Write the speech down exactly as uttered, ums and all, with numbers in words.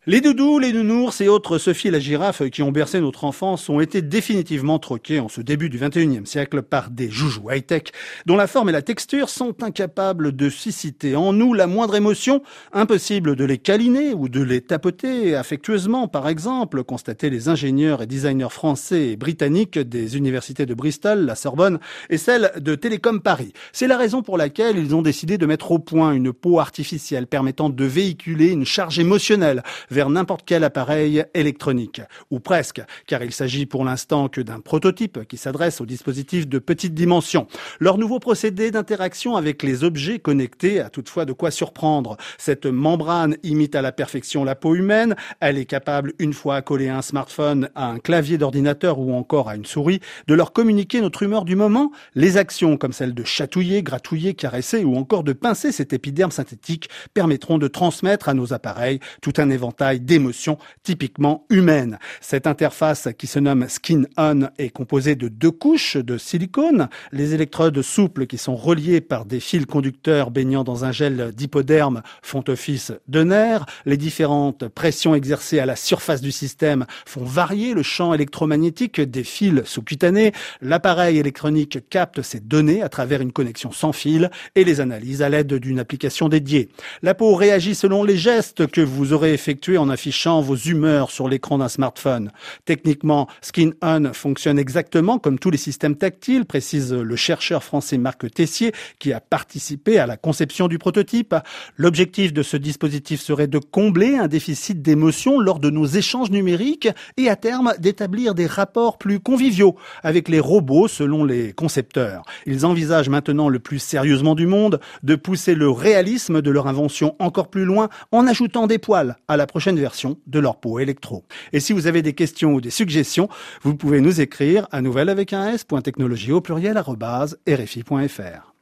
Les doudous, les nounours et autres Sophie la girafe qui ont bercé notre enfance ont été définitivement troqués en ce début du vingt et unième siècle par des joujoux high-tech dont la forme et la texture sont incapables de susciter en nous la moindre émotion. Impossible de les câliner ou de les tapoter affectueusement, par exemple, constataient les ingénieurs et designers français et britanniques des universités de Bristol, la Sorbonne et celle de Télécom Paris. C'est la raison pour laquelle ils ont décidé de mettre au point une peau artificielle permettant de véhiculer une charge émotionnelle vers n'importe quel appareil électronique. Ou presque, car il s'agit pour l'instant que d'un prototype qui s'adresse aux dispositifs de petite dimension. Leur nouveau procédé d'interaction avec les objets connectés a toutefois de quoi surprendre. Cette membrane imite à la perfection la peau humaine. Elle est capable, une fois accolée à un smartphone, à un clavier d'ordinateur ou encore à une souris, de leur communiquer notre humeur du moment. Les actions, comme celle de chatouiller, gratouiller, caresser ou encore de pincer cet épiderme synthétique, permettront de transmettre à nos appareils tout un éventail d'émotions typiquement humaines. Cette interface qui se nomme Skin On est composée de deux couches de silicone. Les électrodes souples qui sont reliées par des fils conducteurs baignant dans un gel d'hypoderme font office de nerfs. Les différentes pressions exercées à la surface du système font varier le champ électromagnétique des fils sous-cutanés. L'appareil électronique capte ces données à travers une connexion sans fil et les analyse à l'aide d'une application dédiée. La peau réagit selon les gestes que vous aurez effectués en affichant vos humeurs sur l'écran d'un smartphone. Techniquement, Skin On fonctionne exactement comme tous les systèmes tactiles, précise le chercheur français Marc Tessier, qui a participé à la conception du prototype. L'objectif de ce dispositif serait de combler un déficit d'émotion lors de nos échanges numériques et à terme d'établir des rapports plus conviviaux avec les robots selon les concepteurs. Ils envisagent maintenant le plus sérieusement du monde de pousser le réalisme de leur invention encore plus loin en ajoutant des poils à la prochaine version de leur peau électro. Et si vous avez des questions ou des suggestions, vous pouvez nous écrire à nouvelle avec un s, point technologie au pluriel, arobase, rfi point fr.